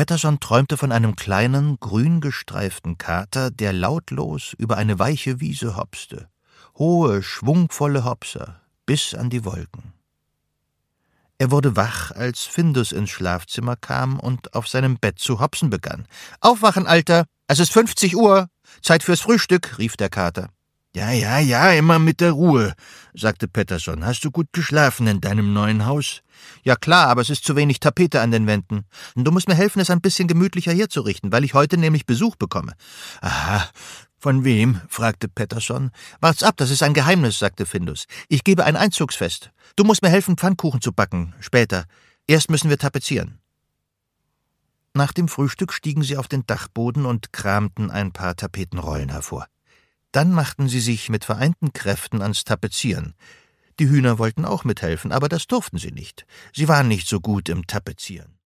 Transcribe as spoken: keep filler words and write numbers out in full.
Pettersson träumte von einem kleinen, grüngestreiften Kater, der lautlos über eine weiche Wiese hopste. Hohe, schwungvolle Hopser, bis an die Wolken. Er wurde wach, als Findus ins Schlafzimmer kam und auf seinem Bett zu hopsen begann. »Aufwachen, Alter! Es ist fünfzig Uhr! Zeit fürs Frühstück«, rief der Kater. »Ja, ja, ja, immer mit der Ruhe«, sagte Pettersson. »Hast du gut geschlafen in deinem neuen Haus?« »Ja klar, aber es ist zu wenig Tapete an den Wänden. Du musst mir helfen, es ein bisschen gemütlicher herzurichten, weil ich heute nämlich Besuch bekomme.« »Aha, von wem?« fragte Pettersson. »Wart's ab, das ist ein Geheimnis«, sagte Findus. »Ich gebe ein Einzugsfest. Du musst mir helfen, Pfannkuchen zu backen, später. Erst müssen wir tapezieren.« Nach dem Frühstück stiegen sie auf den Dachboden und kramten ein paar Tapetenrollen hervor. Dann machten sie sich mit vereinten Kräften ans Tapezieren. Die Hühner wollten auch mithelfen, aber das durften sie nicht. Sie waren nicht so gut im Tapezieren.